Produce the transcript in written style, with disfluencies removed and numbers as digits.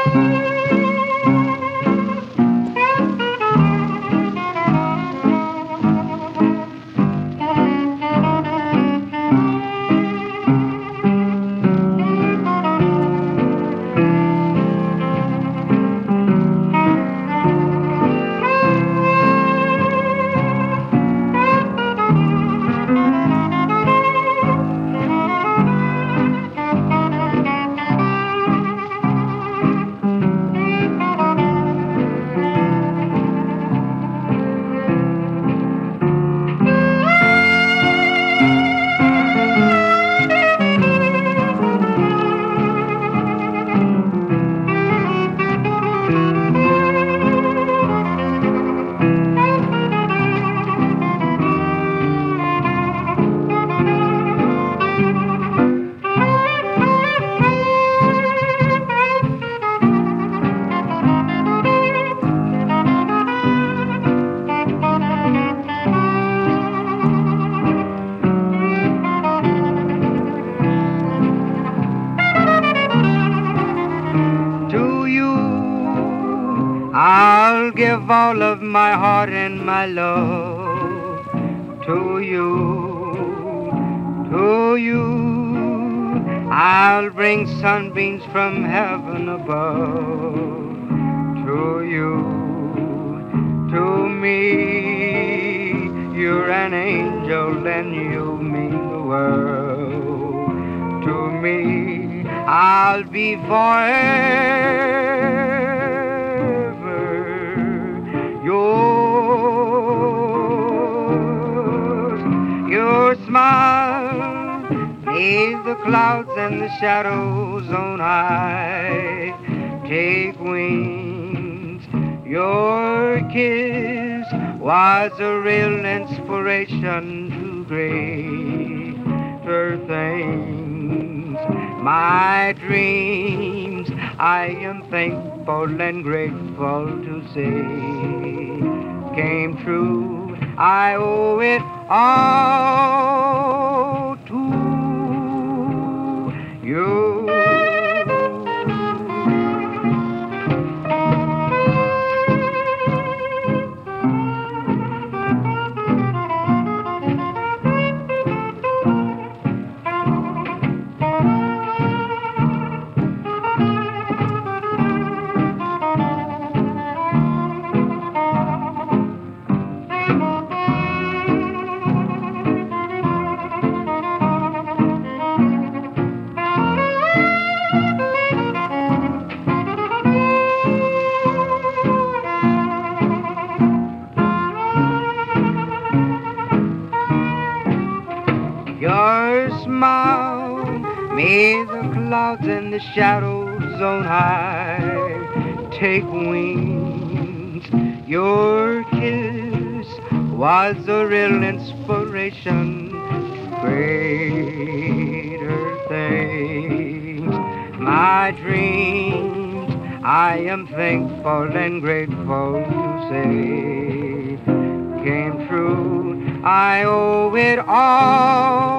I'll give all of my heart and my love to you, to you. I'll bring sunbeams from heaven above to you, to me. You're an angel and you mean the world to me. I'll be forever yours. Your smile made the clouds and the shadows on high take wings. Your kiss was a real inspiration to greater things. My dreams, I am thankful and grateful to say, came true. I owe it all to you. Your smile made the clouds and the shadows on high take wings. Your kiss was a real inspiration to greater things. My dreams, I am thankful and grateful to say, came true. I owe it all